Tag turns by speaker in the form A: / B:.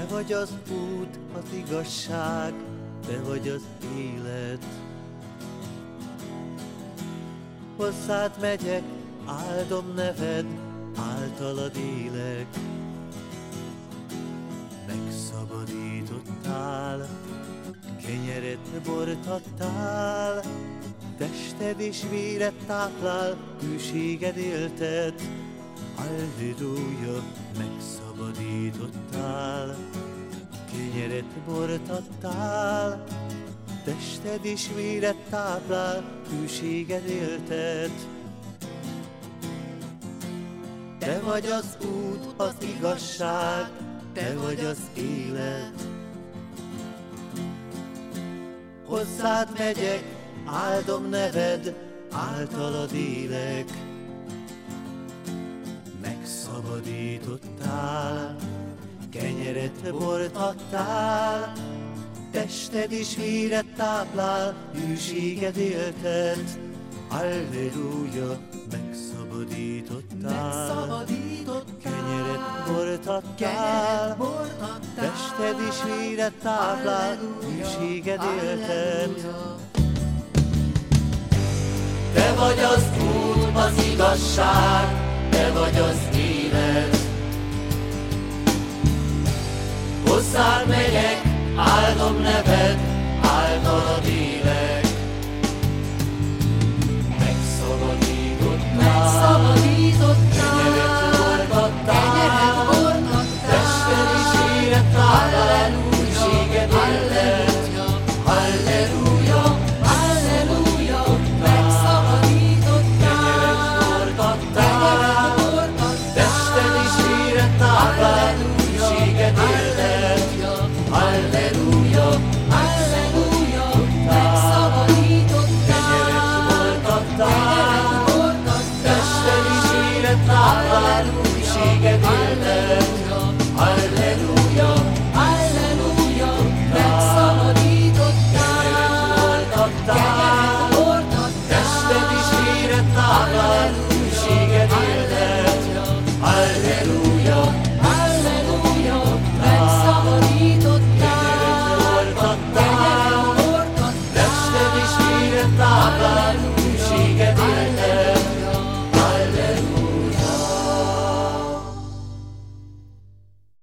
A: Te vagy az út, az igazság, te vagy az élet. Hozzád megyek, áldom neved, általad élek. Megszabadítottál, kenyeret bort adtál, tested és véred táplál, hűséged éltet. Halleluja, megszabadítottál, kenyeret bort adtál, tested és véred táplál, hűséged éltet. Te vagy az út, az igazság, te vagy az élet. Hozzád megyek, áldom neved, általad élek. Megszabadítottál, kenyeret bort adtál, tested és véred táplál, hűséged éltet. Halleluja, megszabadítottál, kenyeret bort adtál, tested és véred táplál, hűséged éltet. Te vagy az út, az igazság, te vagy az élet. Hozzád megyek, áldom neved, általad élek. Megszabadítottál, kenyeret bort adtál, tested és véred táplál, hűséged éltet. Halleluja, halleluja, megszabadítottál, kenyeret bort adtál, tested és véred táplál, hűséged éltet. Halleluja, halleluja, megszabadítottál, kenyeret bort adtál, tested és véred táplál, hűséged éltet.